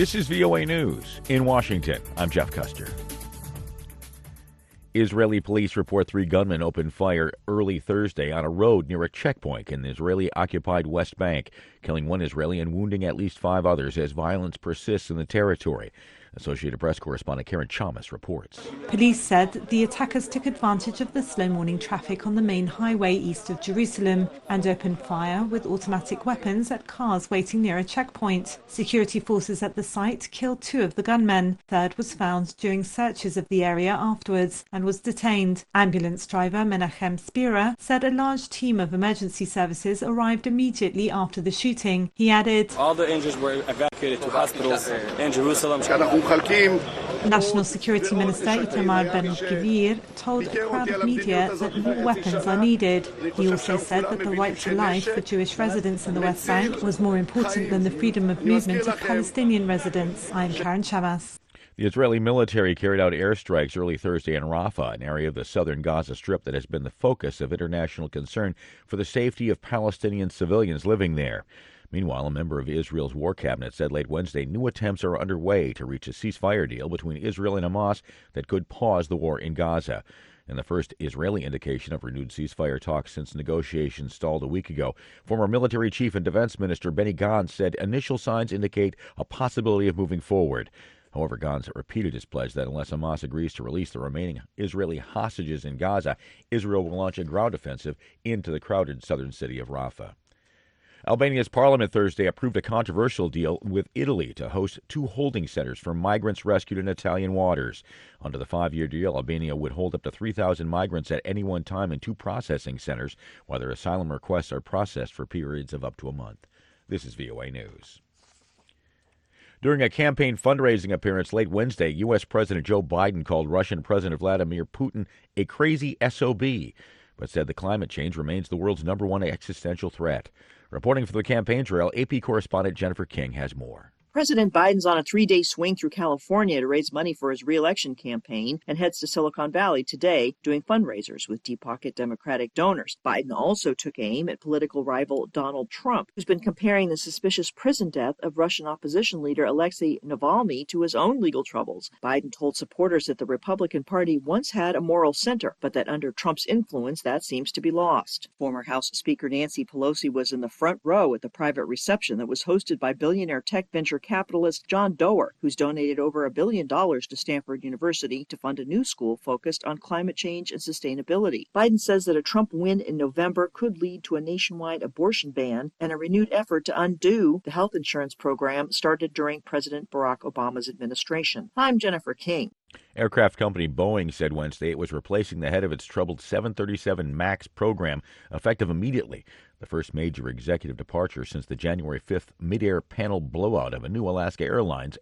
This is VOA News in Washington. I'm Jeff Custer. Israeli police report 3 gunmen opened fire early Thursday on a road near a checkpoint in the Israeli-occupied West Bank, killing 1 Israeli and wounding at least 5 others as violence persists in the territory. Associated Press correspondent Karen Chalmers reports. Police said the attackers took advantage of the slow morning traffic on the main highway east of Jerusalem and opened fire with automatic weapons at cars waiting near a checkpoint. Security forces at the site killed 2 of the gunmen. Third was found during searches of the area afterwards and was detained. Ambulance driver Menachem Spira said a large team of emergency services arrived immediately after the shooting. He added, "All the injured were evacuated to hospitals in Jerusalem." National Security Minister Itamar Ben-Gvir told a crowd of media that more weapons are needed. He also said that the right to life for Jewish residents in the West Bank was more important than the freedom of movement of Palestinian residents. I'm Karen Chalmers. The Israeli military carried out airstrikes early Thursday in Rafah, an area of the southern Gaza Strip that has been the focus of international concern for the safety of Palestinian civilians living there. Meanwhile, a member of Israel's war cabinet said late Wednesday new attempts are underway to reach a ceasefire deal between Israel and Hamas that could pause the war in Gaza. And the first Israeli indication of renewed ceasefire talks since negotiations stalled a week ago. Former military chief and defense minister Benny Gantz said initial signs indicate a possibility of moving forward. However, Gantz repeated his pledge that unless Hamas agrees to release the remaining Israeli hostages in Gaza, Israel will launch a ground offensive into the crowded southern city of Rafah. Albania's parliament Thursday approved a controversial deal with Italy to host 2 holding centers for migrants rescued in Italian waters. Under the 5-year deal, Albania would hold up to 3,000 migrants at any one time in 2 processing centers, while their asylum requests are processed for periods of up to a month. This is VOA News. During a campaign fundraising appearance late Wednesday, U.S. President Joe Biden called Russian President Vladimir Putin a crazy SOB, but said the climate change remains the world's #1 existential threat. Reporting for the campaign trail, AP correspondent Jennifer King has more. President Biden's on a 3-day swing through California to raise money for his re-election campaign and heads to Silicon Valley today doing fundraisers with deep-pocket Democratic donors. Biden also took aim at political rival Donald Trump, who's been comparing the suspicious prison death of Russian opposition leader Alexei Navalny to his own legal troubles. Biden told supporters that the Republican Party once had a moral center, but that under Trump's influence, that seems to be lost. Former House Speaker Nancy Pelosi was in the front row at the private reception that was hosted by billionaire tech venture capitalist John Doerr, who's donated over $1 billion to Stanford University to fund a new school focused on climate change and sustainability. Biden says that a Trump win in November could lead to a nationwide abortion ban and a renewed effort to undo the health insurance program started during President Barack Obama's administration. I'm Jennifer King. Aircraft company Boeing said Wednesday it was replacing the head of its troubled 737 MAX program effective immediately, the first major executive departure since the January 5th mid-air panel blowout of a new Alaska Airlines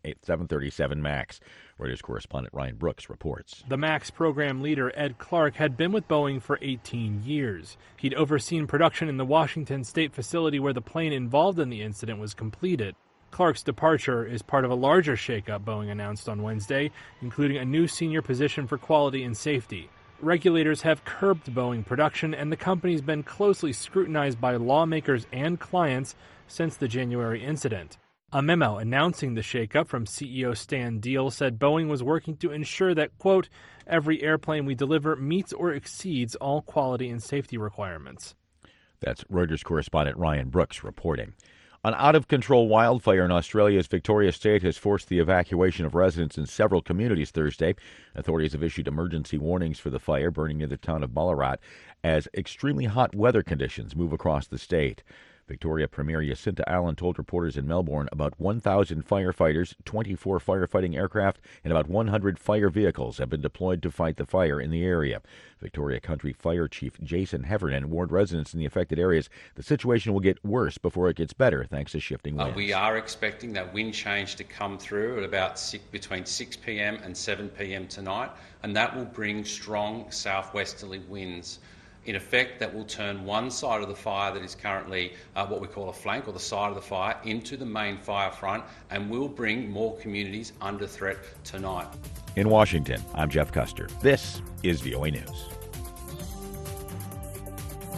737 MAX. Reuters correspondent Ryan Brooks reports. The MAX program leader, Ed Clark, had been with Boeing for 18 years. He'd overseen production in the Washington state facility where the plane involved in the incident was completed. Clark's departure is part of a larger shakeup Boeing announced on Wednesday, including a new senior position for quality and safety. Regulators have curbed Boeing production, and the company's been closely scrutinized by lawmakers and clients since the January incident. A memo announcing the shakeup from CEO Stan Deal said Boeing was working to ensure that, quote, every airplane we deliver meets or exceeds all quality and safety requirements. That's Reuters correspondent Ryan Brooks reporting. An out-of-control wildfire in Australia's Victoria State has forced the evacuation of residents in several communities Thursday. Authorities have issued emergency warnings for the fire burning near the town of Ballarat as extremely hot weather conditions move across the state. Victoria Premier Jacinta Allen told reporters in Melbourne about 1,000 firefighters, 24 firefighting aircraft, and about 100 fire vehicles have been deployed to fight the fire in the area. Victoria Country Fire Chief Jason Heffernan warned residents in the affected areas the situation will get worse before it gets better thanks to shifting winds. We are expecting that wind change to come through at about between 6 p.m. and 7 p.m. tonight, and that will bring strong southwesterly winds. In effect, that will turn one side of the fire that is currently what we call a flank, or the side of the fire, into the main fire front, and will bring more communities under threat tonight. In Washington, I'm Jeff Custer. This is VOA News.